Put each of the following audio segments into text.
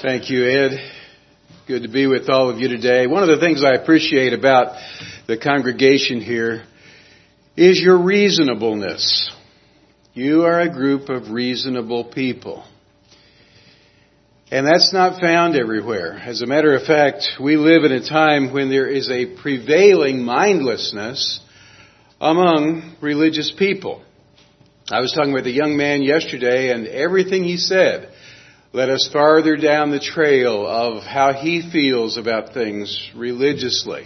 Thank you, Ed. Good to be with all of you today. One of the things I appreciate about the congregation here is your reasonableness. You are a group of reasonable people. And that's not found everywhere. As a matter of fact, we live in a time when there is a prevailing mindlessness among religious people. I was talking with a young man yesterday, and everything he said led us farther down the trail of how he feels about things religiously,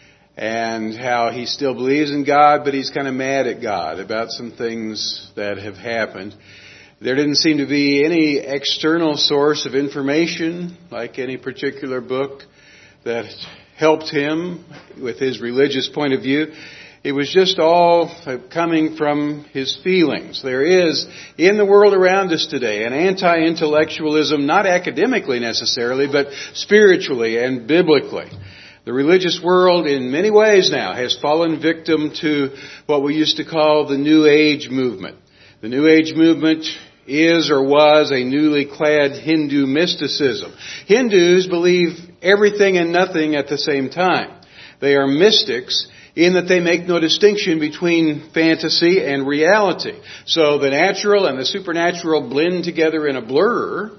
and how he still believes in God, but he's kind of mad at God about some things that have happened. There didn't seem to be any external source of information, like any particular book, that helped him with his religious point of view. It was just all coming from his feelings. There is, in the world around us today, an anti-intellectualism, not academically necessarily, but spiritually and biblically. The religious world, in many ways now, has fallen victim to what we used to call the New Age movement. The New Age movement is or was a newly clad Hindu mysticism. Hindus believe everything and nothing at the same time. They are mystics in that they make no distinction between fantasy and reality. So the natural and the supernatural blend together in a blur,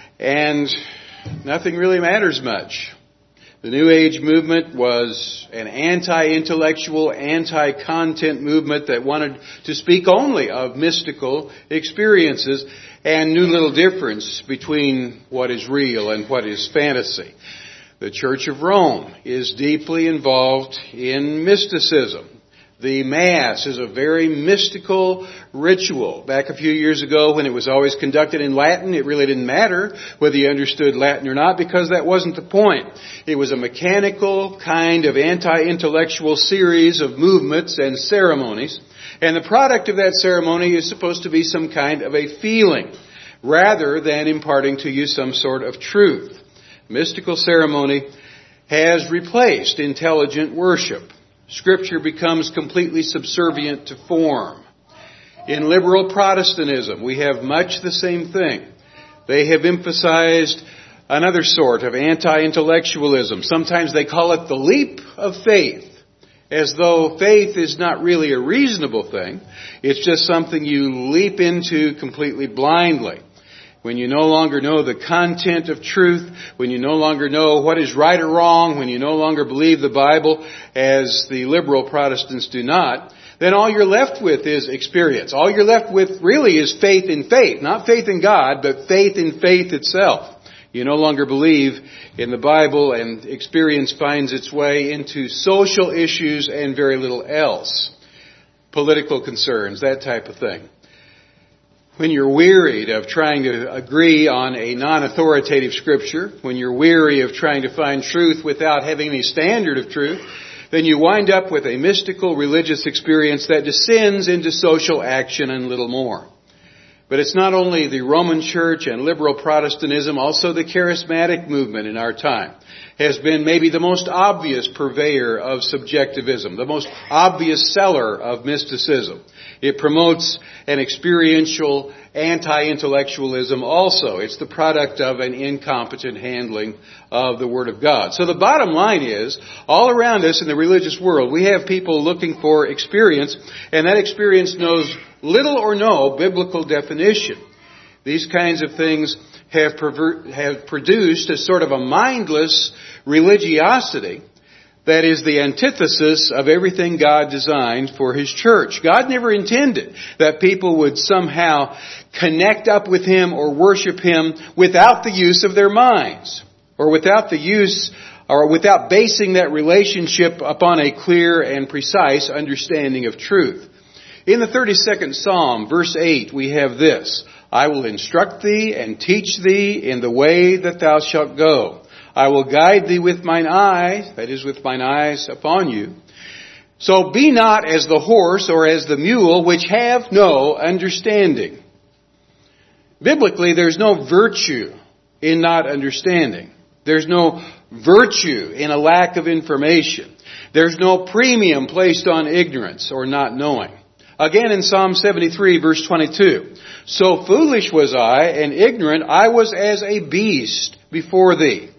and nothing really matters much. The New Age movement was an anti-intellectual, anti-content movement that wanted to speak only of mystical experiences and knew little difference between what is real and what is fantasy. The Church of Rome is deeply involved in mysticism. The Mass is a very mystical ritual. Back a few years ago, when it was always conducted in Latin, it really didn't matter whether you understood Latin or not, because that wasn't the point. It was a mechanical kind of anti-intellectual series of movements and ceremonies, and the product of that ceremony is supposed to be some kind of a feeling, rather than imparting to you some sort of truth. Mystical ceremony has replaced intelligent worship. Scripture becomes completely subservient to form. In liberal Protestantism, we have much the same thing. They have emphasized another sort of anti-intellectualism. Sometimes they call it the leap of faith, as though faith is not really a reasonable thing. It's just something you leap into completely blindly. When you no longer know the content of truth, when you no longer know what is right or wrong, when you no longer believe the Bible as the liberal Protestants do not, then all you're left with is experience. All you're left with really is faith in faith. Not faith in God, but faith in faith itself. You no longer believe in the Bible, and experience finds its way into social issues and very little else. Political concerns, that type of thing. When you're wearied of trying to agree on a non-authoritative scripture, when you're weary of trying to find truth without having any standard of truth, then you wind up with a mystical religious experience that descends into social action and little more. But it's not only the Roman Church and liberal Protestantism, also the charismatic movement in our time has been maybe the most obvious purveyor of subjectivism, the most obvious seller of mysticism. It promotes an experiential anti-intellectualism also. It's the product of an incompetent handling of the Word of God. So the bottom line is, all around us in the religious world, we have people looking for experience, and that experience knows little or no biblical definition. These kinds of things have produced a sort of a mindless religiosity that is the antithesis of everything God designed for His church. God never intended that people would somehow connect up with Him or worship Him without the use of their minds, or without basing that relationship upon a clear and precise understanding of truth. In the 32nd Psalm, verse 8, we have this: I will instruct thee and teach thee in the way that thou shalt go. I will guide thee with mine eye, that is, with mine eyes upon you. So be not as the horse or as the mule, which have no understanding. Biblically, there's no virtue in not understanding. There's no virtue in a lack of information. There's no premium placed on ignorance or not knowing. Again in Psalm 73 verse 22. So foolish was I and ignorant, I was as a beast before thee.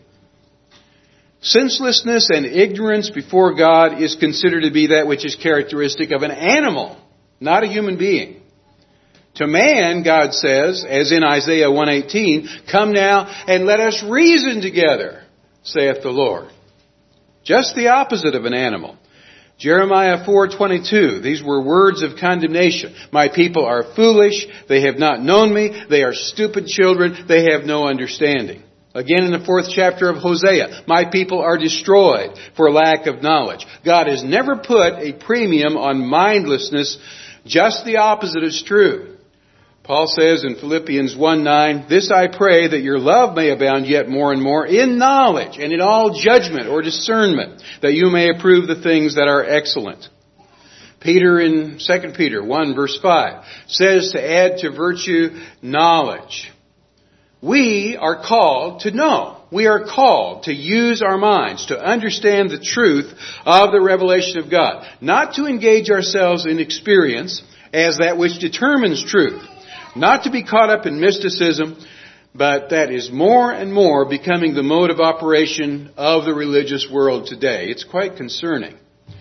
Senselessness and ignorance before God is considered to be that which is characteristic of an animal, not a human being. To man, God says, as in Isaiah 118, come now and let us reason together, saith the Lord. Just the opposite of an animal. Jeremiah 4:22, these were words of condemnation. My people are foolish, they have not known me, they are stupid children, they have no understanding. Again in the 4th chapter of Hosea, my people are destroyed for lack of knowledge. God has never put a premium on mindlessness, just the opposite is true. Paul says in Philippians 1:9, this I pray that your love may abound yet more and more in knowledge and in all judgment or discernment, that you may approve the things that are excellent. Peter in 2 Peter 1 verse 5 says to add to virtue knowledge. We are called to know. We are called to use our minds to understand the truth of the revelation of God. Not to engage ourselves in experience as that which determines truth. Not to be caught up in mysticism, but that is more and more becoming the mode of operation of the religious world today. It's quite concerning.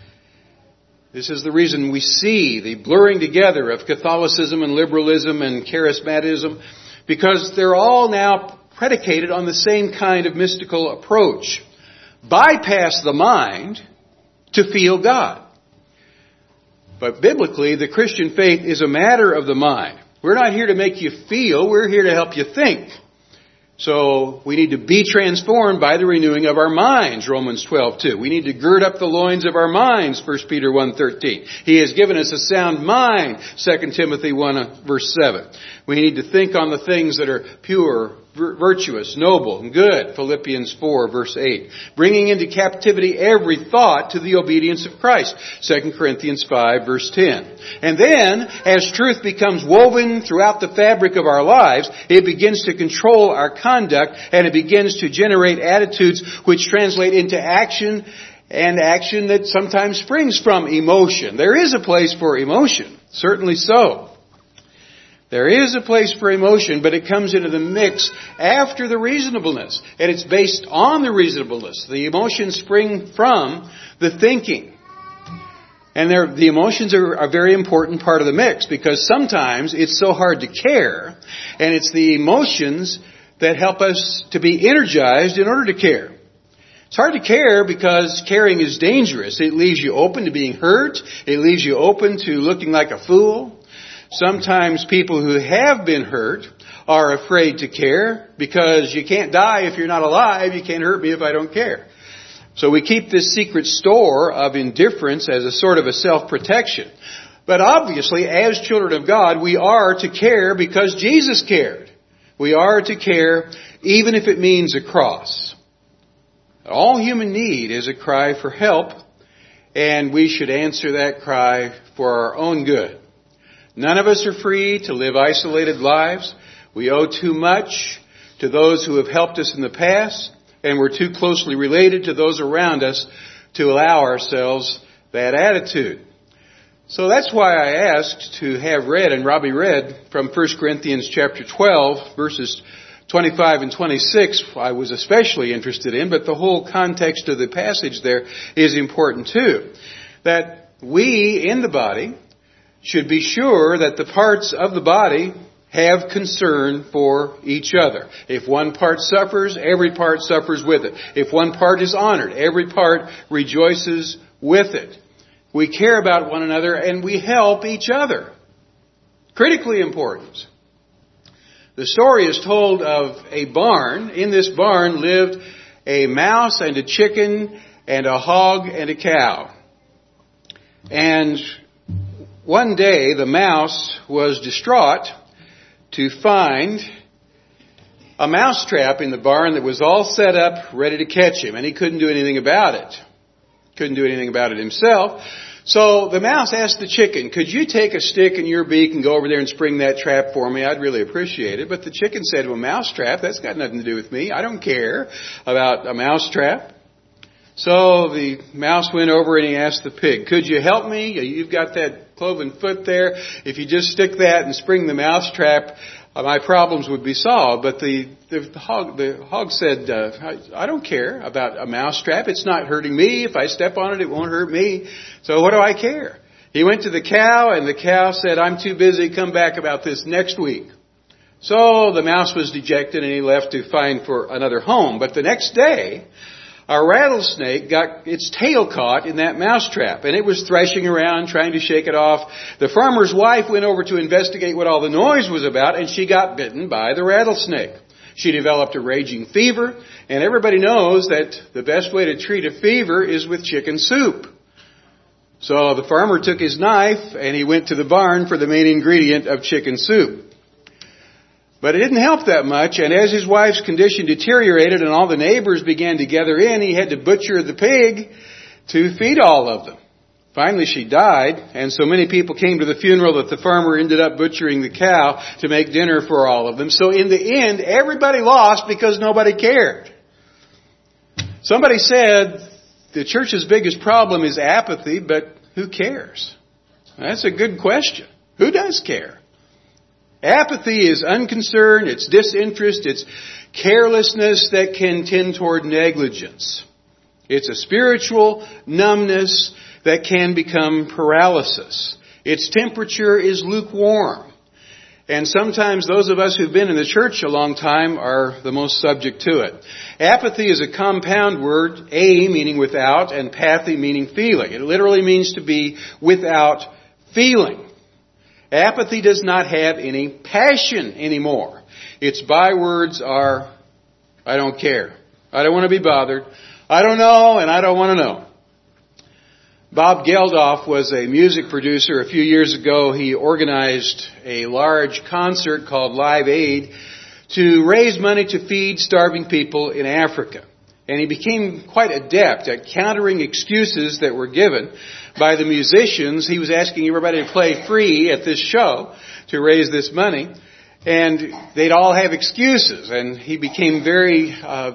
This is the reason we see the blurring together of Catholicism and liberalism and charismatism, because they're all now predicated on the same kind of mystical approach. Bypass the mind to feel God. But biblically, the Christian faith is a matter of the mind. We're not here to make you feel, we're here to help you think. So we need to be transformed by the renewing of our minds, Romans 12:2. We need to gird up the loins of our minds, 1 Peter 1:13. He has given us a sound mind, 2 Timothy 1 verse 7. We need to think on the things that are pure, virtuous, noble, and good, Philippians 4 verse 8. Bringing into captivity every thought to the obedience of Christ, 2 Corinthians 5 verse 10. And then, as truth becomes woven throughout the fabric of our lives, it begins to control our conduct, and it begins to generate attitudes which translate into action, and action that sometimes springs from emotion. There is a place for emotion, certainly so. There is a place for emotion, but it comes into the mix after the reasonableness. And it's based on the reasonableness. The emotions spring from the thinking. And the emotions are a very important part of the mix, because sometimes it's so hard to care, and it's the emotions that help us to be energized in order to care. It's hard to care because caring is dangerous. It leaves you open to being hurt. It leaves you open to looking like a fool. Sometimes people who have been hurt are afraid to care because you can't die if you're not alive. You can't hurt me if I don't care. So we keep this secret store of indifference as a sort of a self-protection. But obviously, as children of God, we are to care because Jesus cared. We are to care even if it means a cross. All human need is a cry for help, and we should answer that cry for our own good. None of us are free to live isolated lives. We owe too much to those who have helped us in the past, and we're too closely related to those around us to allow ourselves that attitude. So that's why I asked to have read, and Robbie read, from 1 Corinthians chapter 12, verses 25 and 26, I was especially interested in, but the whole context of the passage there is important too. That we in the body should be sure that the parts of the body have concern for each other. If one part suffers, every part suffers with it. If one part is honored, every part rejoices with it. We care about one another and we help each other. Critically important. The story is told of a barn. In this barn lived a mouse and a chicken and a hog and a cow. And one day, the mouse was distraught to find a mousetrap in the barn that was all set up, ready to catch him, and he couldn't do anything about it. Couldn't do anything about it himself. So the mouse asked the chicken, could you take a stick in your beak and go over there and spring that trap for me? I'd really appreciate it. But the chicken said, well, mousetrap, that's got nothing to do with me. I don't care about a mousetrap. So the mouse went over and he asked the pig, could you help me? You've got that cloven foot there. If you just stick that and spring the mousetrap, my problems would be solved. But the hog said, I don't care about a mousetrap. It's not hurting me. If I step on it, it won't hurt me. So what do I care? He went to the cow, and the cow said, I'm too busy. Come back about this next week. So the mouse was dejected, and he left to find for another home. But the next day, a rattlesnake got its tail caught in that mousetrap, and it was threshing around trying to shake it off. The farmer's wife went over to investigate what all the noise was about, and she got bitten by the rattlesnake. She developed a raging fever, and everybody knows that the best way to treat a fever is with chicken soup. So the farmer took his knife, and he went to the barn for the main ingredient of chicken soup. But it didn't help that much, and as his wife's condition deteriorated and all the neighbors began to gather in, he had to butcher the pig to feed all of them. Finally, she died, and so many people came to the funeral that the farmer ended up butchering the cow to make dinner for all of them. So in the end, everybody lost because nobody cared. Somebody said the church's biggest problem is apathy, but who cares? That's a good question. Who does care? Apathy is unconcern, it's disinterest, it's carelessness that can tend toward negligence. It's a spiritual numbness that can become paralysis. Its temperature is lukewarm. And sometimes those of us who've been in the church a long time are the most subject to it. Apathy is a compound word, a meaning without, and pathy meaning feeling. It literally means to be without feeling. Apathy does not have any passion anymore. Its bywords are, I don't care. I don't want to be bothered. I don't know, and I don't want to know. Bob Geldof was a music producer. A few years ago, he organized a large concert called Live Aid to raise money to feed starving people in Africa. And he became quite adept at countering excuses that were given by the musicians. He was asking everybody to play free at this show to raise this money. And they'd all have excuses. And he became very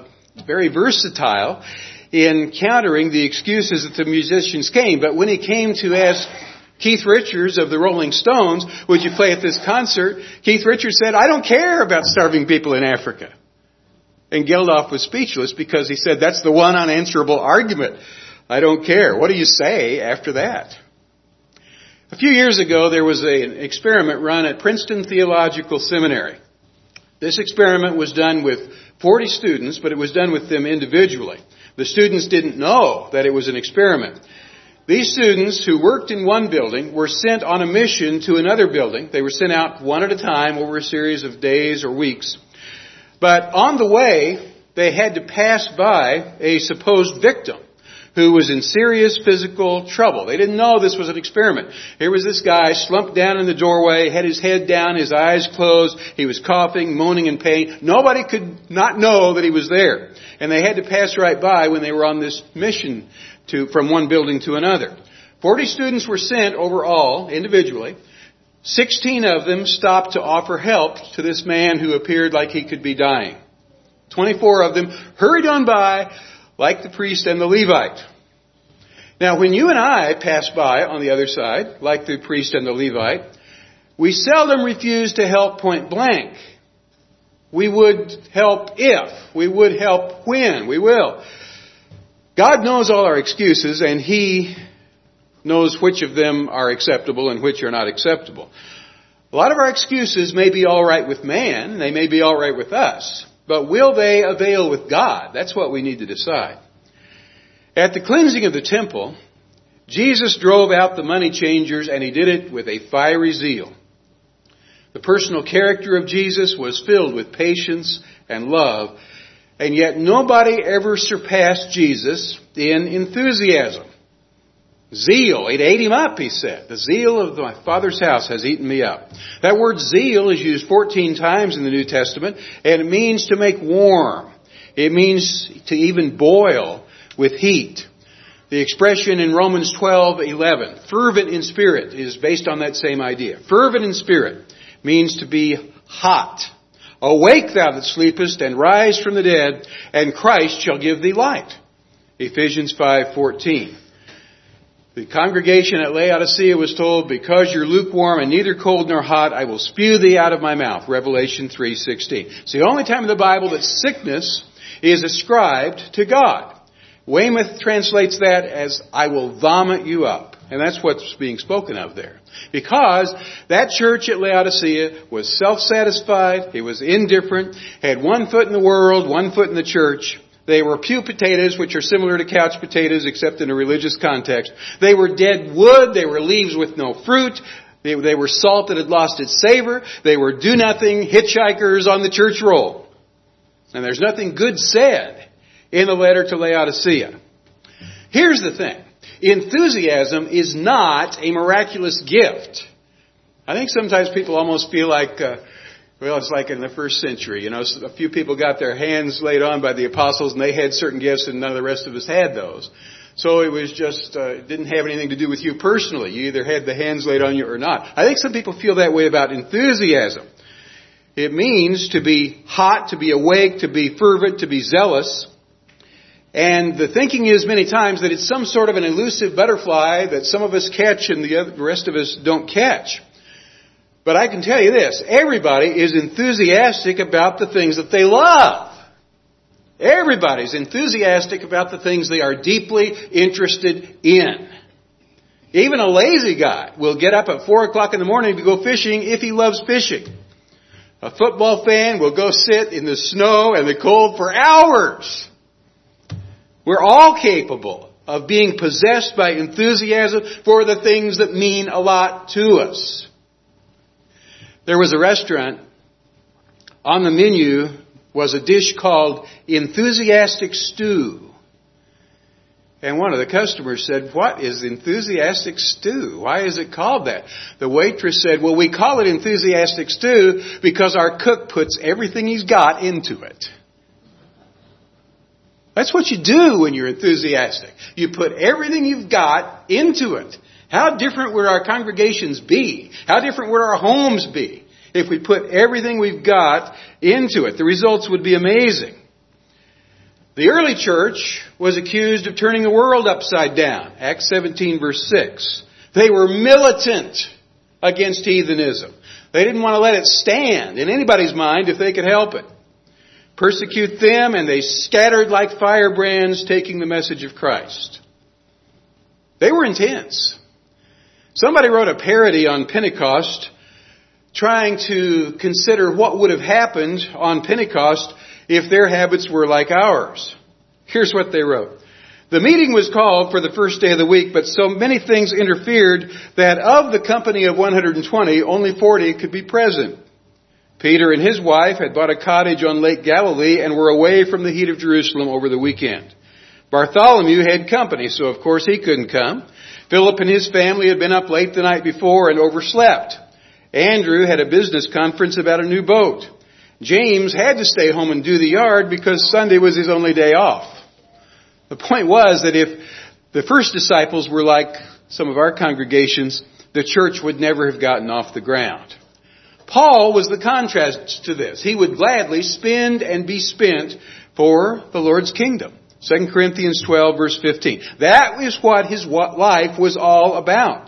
versatile in countering the excuses that the musicians came. But when he came to ask Keith Richards of the Rolling Stones, would you play at this concert? Keith Richards said, I don't care about starving people in Africa. And Geldof was speechless because he said, that's the one unanswerable argument. I don't care. What do you say after that? A few years ago, there was an experiment run at Princeton Theological Seminary. This experiment was done with 40 students, but it was done with them individually. The students didn't know that it was an experiment. These students who worked in one building were sent on a mission to another building. They were sent out one at a time over a series of days or weeks. But on the way, they had to pass by a supposed victim who was in serious physical trouble. They didn't know this was an experiment. Here was this guy slumped down in the doorway, had his head down, his eyes closed. He was coughing, moaning in pain. Nobody could not know that he was there. And they had to pass right by when they were on this mission from one building to another. 40 students were sent overall, individually. 16 of them stopped to offer help to this man who appeared like he could be dying. 24 of them hurried on by like the priest and the Levite. Now, when you and I pass by on the other side, like the priest and the Levite, we seldom refuse to help point blank. We would help if. We would help when. We will. God knows all our excuses, and He knows which of them are acceptable and which are not acceptable. A lot of our excuses may be all right with man, they may be all right with us, but will they avail with God? That's what we need to decide. At the cleansing of the temple, Jesus drove out the money changers, and He did it with a fiery zeal. The personal character of Jesus was filled with patience and love, and yet nobody ever surpassed Jesus in enthusiasm. Zeal, it ate Him up, He said. The zeal of my Father's house has eaten me up. That word zeal is used 14 times in the New Testament, and it means to make warm. It means to even boil with heat. The expression in Romans 12:11, fervent in spirit, is based on that same idea. Fervent in spirit means to be hot. Awake thou that sleepest, and rise from the dead, and Christ shall give thee light. Ephesians 5:14. The congregation at Laodicea was told, because you're lukewarm and neither cold nor hot, I will spew thee out of my mouth. Revelation 3:16. It's the only time in the Bible that sickness is ascribed to God. Weymouth translates that as, I will vomit you up. And that's what's being spoken of there. Because that church at Laodicea was self-satisfied, it was indifferent, had one foot in the world, one foot in the church. They were pew potatoes, which are similar to couch potatoes, except in a religious context. They were dead wood. They were leaves with no fruit. They were salt that had lost its savor. They were do-nothing hitchhikers on the church roll. And there's nothing good said in the letter to Laodicea. Here's the thing. Enthusiasm is not a miraculous gift. I think sometimes people almost feel like, it's like in the first century. A few people got their hands laid on by the apostles and they had certain gifts and none of the rest of us had those. So it was just, it didn't have anything to do with you personally. You either had the hands laid on you or not. I think some people feel that way about enthusiasm. It means to be hot, to be awake, to be fervent, to be zealous. And the thinking is many times that it's some sort of an elusive butterfly that some of us catch and the rest of us don't catch. But I can tell you this, everybody is enthusiastic about the things that they love. Everybody's enthusiastic about the things they are deeply interested in. Even a lazy guy will get up at 4 o'clock in the morning to go fishing if he loves fishing. A football fan will go sit in the snow and the cold for hours. We're all capable of being possessed by enthusiasm for the things that mean a lot to us. There was a restaurant. On the menu was a dish called enthusiastic stew. And one of the customers said, what is enthusiastic stew? Why is it called that? The waitress said, well, we call it enthusiastic stew because our cook puts everything he's got into it. That's what you do when you're enthusiastic. You put everything you've got into it. How different would our congregations be? How different would our homes be if we put everything we've got into it? The results would be amazing. The early church was accused of turning the world upside down. Acts 17 verse 6. They were militant against heathenism. They didn't want to let it stand in anybody's mind if they could help it. Persecute them, and they scattered like firebrands, taking the message of Christ. They were intense. Somebody wrote a parody on Pentecost, trying to consider what would have happened on Pentecost if their habits were like ours. Here's what they wrote. The meeting was called for the first day of the week, but so many things interfered that of the company of 120, only 40 could be present. Peter and his wife had bought a cottage on Lake Galilee and were away from the heat of Jerusalem over the weekend. Bartholomew had company, so of course he couldn't come. Philip and his family had been up late the night before and overslept. Andrew had a business conference about a new boat. James had to stay home and do the yard because Sunday was his only day off. The point was that if the first disciples were like some of our congregations, the church would never have gotten off the ground. Paul was the contrast to this. He would gladly spend and be spent for the Lord's kingdom. 2 Corinthians 12 verse 15. That is what his life was all about.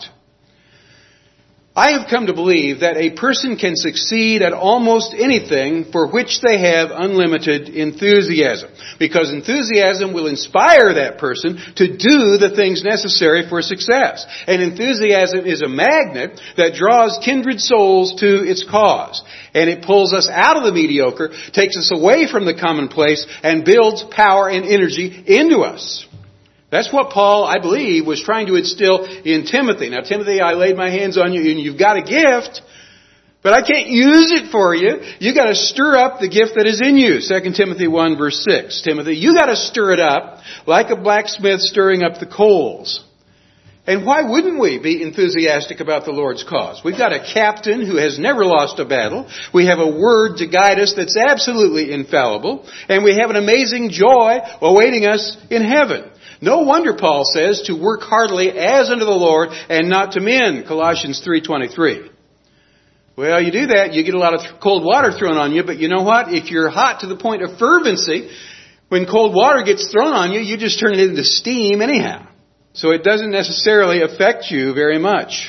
I have come to believe that a person can succeed at almost anything for which they have unlimited enthusiasm. Because enthusiasm will inspire that person to do the things necessary for success. And enthusiasm is a magnet that draws kindred souls to its cause. And it pulls us out of the mediocre, takes us away from the commonplace, and builds power and energy into us. That's what Paul, I believe, was trying to instill in Timothy. Now, Timothy, I laid my hands on you and you've got a gift, but I can't use it for you. You got to stir up the gift that is in you. 2 Timothy 1 verse 6. Timothy, you got to stir it up like a blacksmith stirring up the coals. And why wouldn't we be enthusiastic about the Lord's cause? We've got a captain who has never lost a battle. We have a word to guide us that's absolutely infallible. And we have an amazing joy awaiting us in heaven. No wonder Paul says to work heartily as unto the Lord and not to men. Colossians 3:23. Well, you do that, you get a lot of cold water thrown on you, but you know what? If you're hot to the point of fervency, when cold water gets thrown on you, you just turn it into steam anyhow. So it doesn't necessarily affect you very much.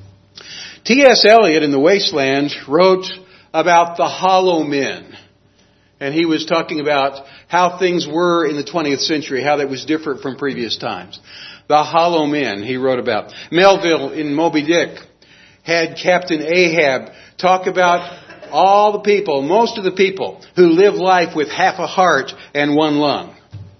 T.S. Eliot in The Wasteland wrote about the hollow men. And he was talking about how things were in the 20th century, how that was different from previous times. The hollow men he wrote about. Melville in Moby Dick had Captain Ahab talk about all the people, most of the people, who live life with half a heart and one lung.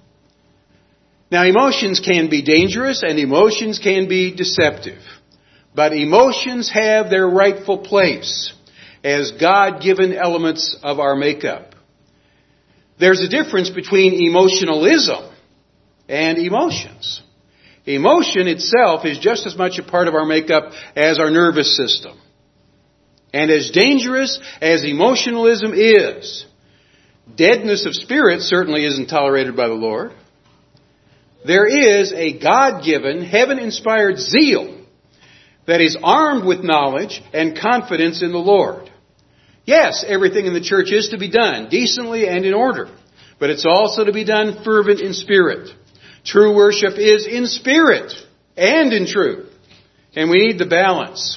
Now, emotions can be dangerous and emotions can be deceptive. But emotions have their rightful place as God-given elements of our makeup. There's a difference between emotionalism and emotions. Emotion itself is just as much a part of our makeup as our nervous system. And as dangerous as emotionalism is, deadness of spirit certainly isn't tolerated by the Lord. There is a God-given, heaven-inspired zeal that is armed with knowledge and confidence in the Lord. Yes, everything in the church is to be done decently and in order, but it's also to be done fervent in spirit. True worship is in spirit and in truth, and we need the balance.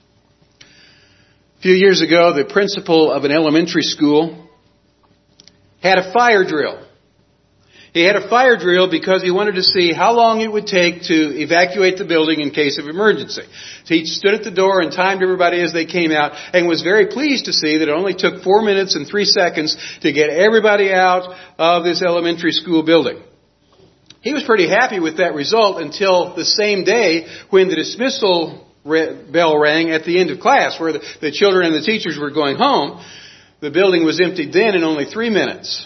A few years ago, the principal of an elementary school had a fire drill. He had a fire drill because he wanted to see how long it would take to evacuate the building in case of emergency. So he stood at the door and timed everybody as they came out and was very pleased to see that it only took 4 minutes and 3 seconds to get everybody out of this elementary school building. He was pretty happy with that result until the same day when the dismissal bell rang at the end of class where the children and the teachers were going home. The building was emptied then in only 3 minutes.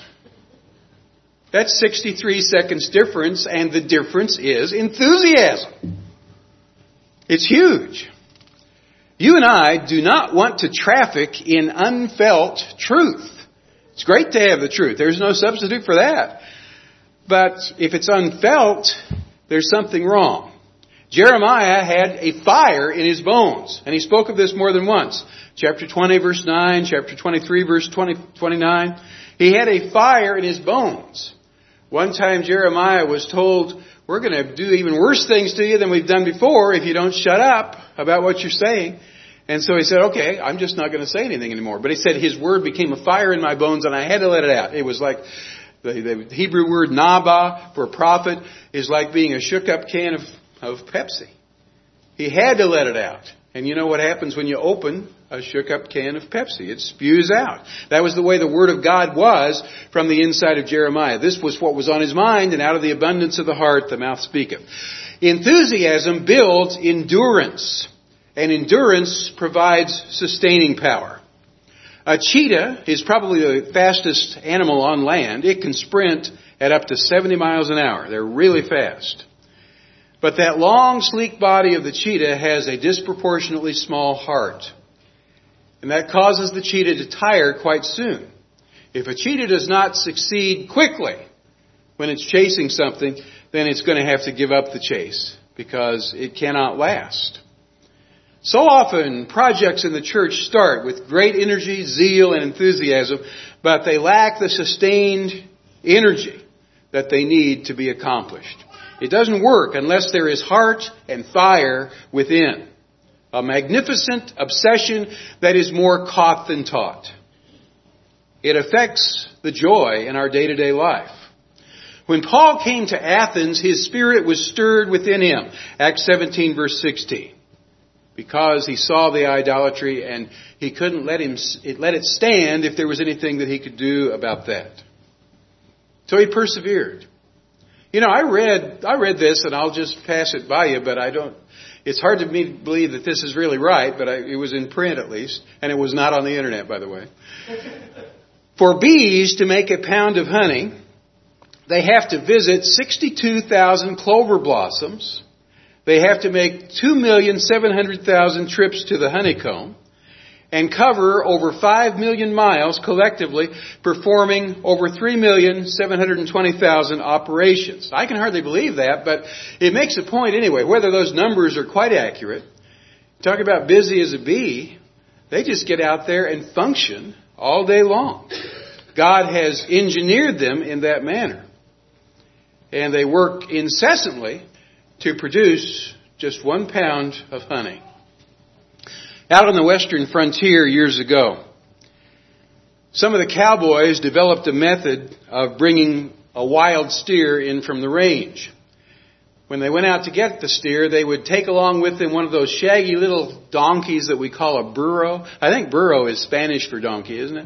That's 63 seconds difference, and the difference is enthusiasm. It's huge. You and I do not want to traffic in unfelt truth. It's great to have the truth. There's no substitute for that. But if it's unfelt, there's something wrong. Jeremiah had a fire in his bones, and he spoke of this more than once. Chapter 20, verse 9, chapter 23, verse 29. He had a fire in his bones. One time Jeremiah was told, we're going to do even worse things to you than we've done before if you don't shut up about what you're saying. And so he said, okay, I'm just not going to say anything anymore. But he said, his word became a fire in my bones and I had to let it out. It was like the Hebrew word naba for prophet is like being a shook up can of Pepsi. He had to let it out. And you know what happens when you open a shook up can of Pepsi? It spews out. That was the way the Word of God was from the inside of Jeremiah. This was what was on his mind, and out of the abundance of the heart the mouth speaketh. Enthusiasm builds endurance, and endurance provides sustaining power. A cheetah is probably the fastest animal on land. It can sprint at up to 70 miles an hour. They're really fast. But that long, sleek body of the cheetah has a disproportionately small heart. And that causes the cheetah to tire quite soon. If a cheetah does not succeed quickly when it's chasing something, then it's going to have to give up the chase because it cannot last. So often, projects in the church start with great energy, zeal, and enthusiasm, but they lack the sustained energy that they need to be accomplished. It doesn't work unless there is heart and fire within. A magnificent obsession that is more caught than taught. It affects the joy in our day-to-day life. When Paul came to Athens, his spirit was stirred within him. Acts 17, verse 16. Because he saw the idolatry and he couldn't let it stand if there was anything that he could do about that. So he persevered. You know, I read this, and I'll just pass it by you, but it's hard to me to believe that this is really right, but it was in print at least, and it was not on the internet, by the way. For bees to make a pound of honey, they have to visit 62,000 clover blossoms. They have to make 2,700,000 trips to the honeycomb and cover over 5 million miles collectively, performing over 3,720,000 operations. I can hardly believe that, but it makes a point anyway. Whether those numbers are quite accurate, talk about busy as a bee, they just get out there and function all day long. God has engineered them in that manner. And they work incessantly to produce just 1 pound of honey. Out on the western frontier years ago, some of the cowboys developed a method of bringing a wild steer in from the range. When they went out to get the steer, they would take along with them one of those shaggy little donkeys that we call a burro. I think burro is Spanish for donkey, isn't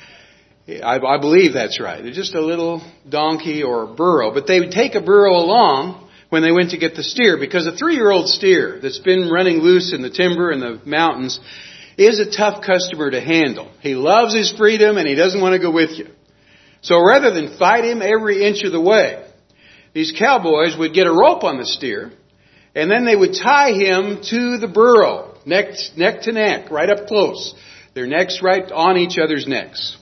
it? I believe that's right. They're just a little donkey or burro. But they would take a burro along when they went to get the steer, because a 3-year-old steer that's been running loose in the timber and the mountains is a tough customer to handle. He loves his freedom and he doesn't want to go with you. So rather than fight him every inch of the way, these cowboys would get a rope on the steer, and then they would tie him to the burro, neck to neck, right up close. Their necks right on each other's necks.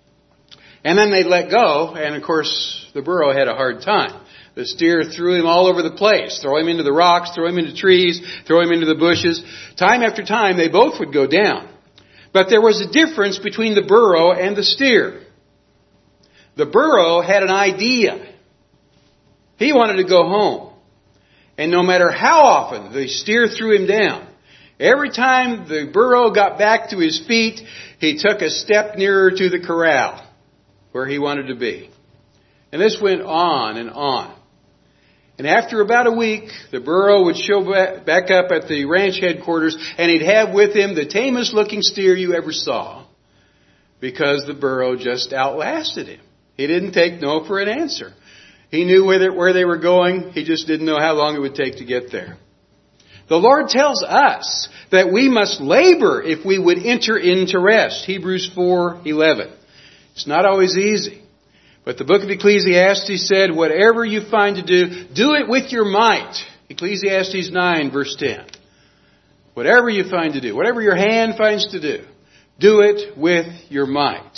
And then they'd let go, and of course the burro had a hard time. The steer threw him all over the place, throw him into the rocks, throw him into trees, throw him into the bushes. Time after time, they both would go down. But there was a difference between the burro and the steer. The burro had an idea. He wanted to go home. And no matter how often the steer threw him down, every time the burro got back to his feet, he took a step nearer to the corral where he wanted to be. And this went on and on. And after about a week, the burro would show back up at the ranch headquarters, and he'd have with him the tamest looking steer you ever saw, because the burro just outlasted him. He didn't take no for an answer. He knew where they were going. He just didn't know how long it would take to get there. The Lord tells us that we must labor if we would enter into rest. Hebrews 4:11. It's not always easy. But the book of Ecclesiastes said, whatever you find to do it with your might. Ecclesiastes 9, verse 10. Whatever you find to do, whatever your hand finds to do it with your might.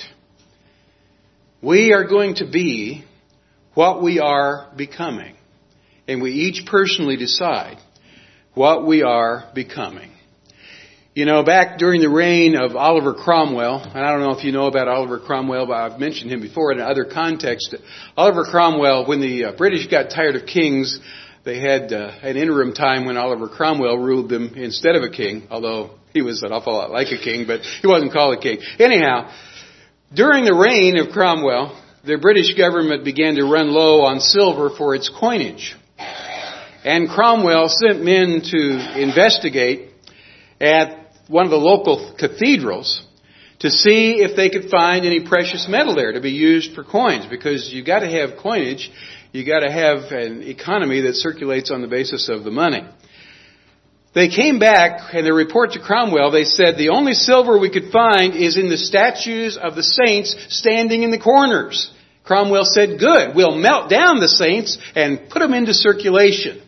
We are going to be what we are becoming. And we each personally decide what we are becoming. You know, back during the reign of Oliver Cromwell, and I don't know if you know about Oliver Cromwell, but I've mentioned him before in other contexts. Oliver Cromwell, when the British got tired of kings, they had an interim time when Oliver Cromwell ruled them instead of a king, although he was an awful lot like a king, but he wasn't called a king. Anyhow, during the reign of Cromwell, the British government began to run low on silver for its coinage. And Cromwell sent men to investigate at one of the local cathedrals to see if they could find any precious metal there to be used for coins, because you got to have coinage, you got to have an economy that circulates on the basis of the money. They came back, and their report to Cromwell, they said the only silver we could find is in the statues of the saints standing in the corners. Cromwell said, good, we'll melt down the saints and put them into circulation.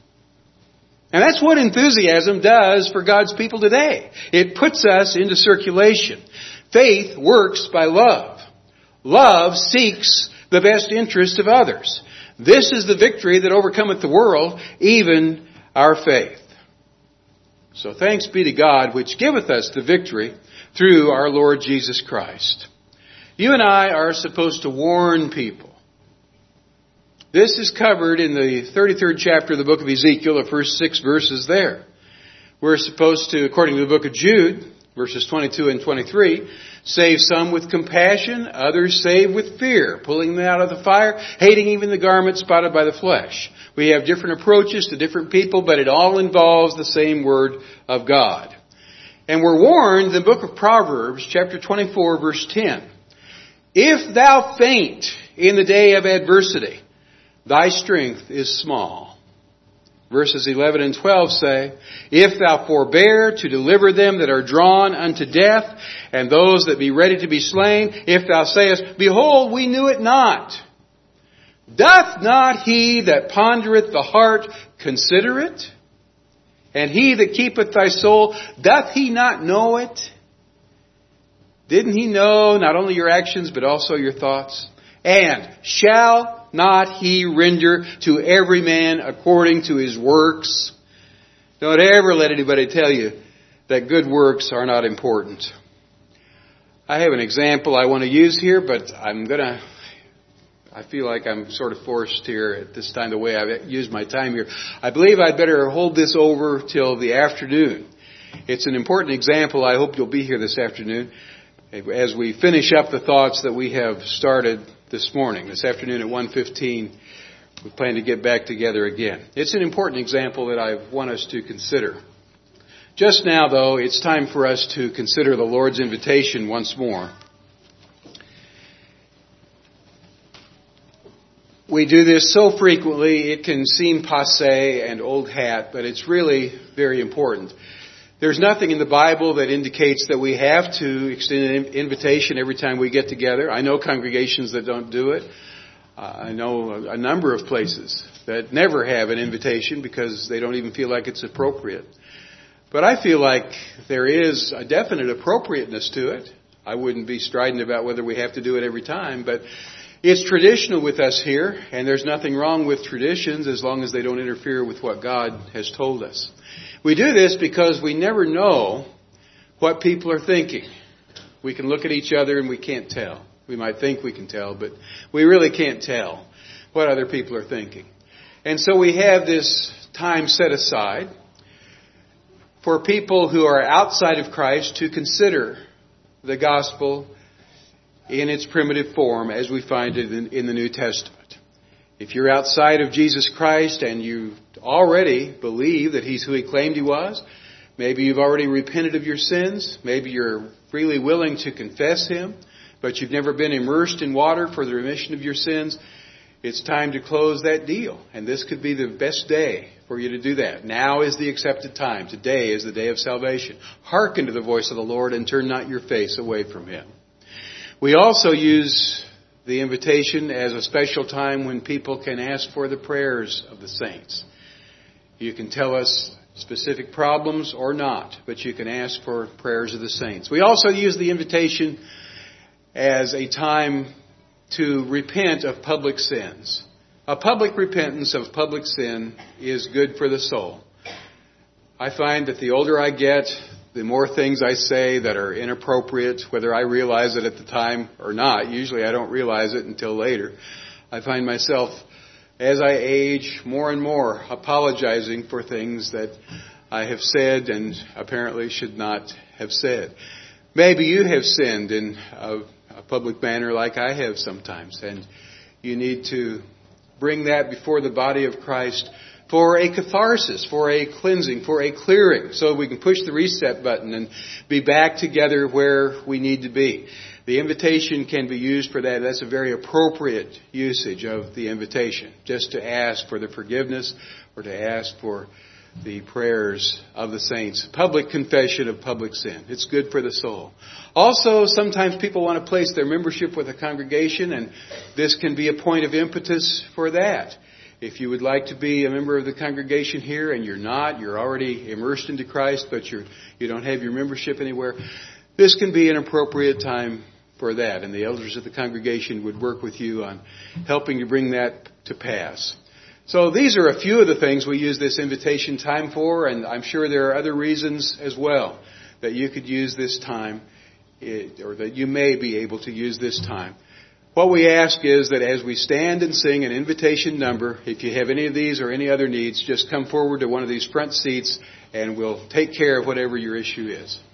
And that's what enthusiasm does for God's people today. It puts us into circulation. Faith works by love. Love seeks the best interest of others. This is the victory that overcometh the world, even our faith. So thanks be to God, which giveth us the victory through our Lord Jesus Christ. You and I are supposed to warn people. This is covered in the 33rd chapter of the book of Ezekiel, the first 6 verses there. We're supposed to, according to the book of Jude, verses 22 and 23, save some with compassion, others save with fear, pulling them out of the fire, hating even the garment spotted by the flesh. We have different approaches to different people, but it all involves the same word of God. And we're warned in the book of Proverbs, chapter 24, verse 10, if thou faint in the day of adversity, thy strength is small. Verses 11 and 12 say, if thou forbear to deliver them that are drawn unto death, and those that be ready to be slain, if thou sayest, behold, we knew it not. Doth not he that pondereth the heart consider it? And he that keepeth thy soul, doth he not know it? Didn't he know not only your actions, but also your thoughts? And shall not he render to every man according to his works? Don't ever let anybody tell you that good works are not important. I have an example I want to use here, but I'm going to I feel like I'm sort of forced here at this time, the way I've used my time here. I believe I'd better hold this over till the afternoon. It's an important example. I hope you'll be here this afternoon as we finish up the thoughts that we have started this morning. This afternoon at 1:15, we plan to get back together again. It's an important example that I want us to consider. Just now, though, it's time for us to consider the Lord's invitation once more. We do this so frequently, it can seem passé and old hat, but it's really very important. There's nothing in the Bible that indicates that we have to extend an invitation every time we get together. I know congregations that don't do it. I know a number of places that never have an invitation because they don't even feel like it's appropriate. But I feel like there is a definite appropriateness to it. I wouldn't be strident about whether we have to do it every time, but it's traditional with us here, and there's nothing wrong with traditions as long as they don't interfere with what God has told us. We do this because we never know what people are thinking. We can look at each other and we can't tell. We might think we can tell, but we really can't tell what other people are thinking. And so we have this time set aside for people who are outside of Christ to consider the gospel in its primitive form as we find it in the New Testament. If you're outside of Jesus Christ and you already believe that He's who He claimed He was, maybe you've already repented of your sins, maybe you're freely willing to confess Him, but you've never been immersed in water for the remission of your sins, it's time to close that deal. And this could be the best day for you to do that. Now is the accepted time. Today is the day of salvation. Hearken to the voice of the Lord and turn not your face away from Him. We also use the invitation as a special time when people can ask for the prayers of the saints. You can tell us specific problems or not, but you can ask for prayers of the saints. We also use the invitation as a time to repent of public sins. A public repentance of public sin is good for the soul. I find that the older I get, the more things I say that are inappropriate, whether I realize it at the time or not. Usually I don't realize it until later. I find myself, as I age, more and more apologizing for things that I have said and apparently should not have said. Maybe you have sinned in a public manner like I have sometimes, and you need to bring that before the body of Christ for a catharsis, for a cleansing, for a clearing, so we can push the reset button and be back together where we need to be. The invitation can be used for that. That's a very appropriate usage of the invitation, just to ask for the forgiveness or to ask for the prayers of the saints. Public confession of public sin. It's good for the soul. Also, sometimes people want to place their membership with a congregation, and this can be a point of impetus for that. If you would like to be a member of the congregation here and you're not, you're already immersed into Christ, but you don't have your membership anywhere, this can be an appropriate time for that. And the elders of the congregation would work with you on helping to bring that to pass. So these are a few of the things we use this invitation time for, and I'm sure there are other reasons as well that you could use this time, or that you may be able to use this time. What we ask is that as we stand and sing an invitation number, if you have any of these or any other needs, just come forward to one of these front seats and we'll take care of whatever your issue is.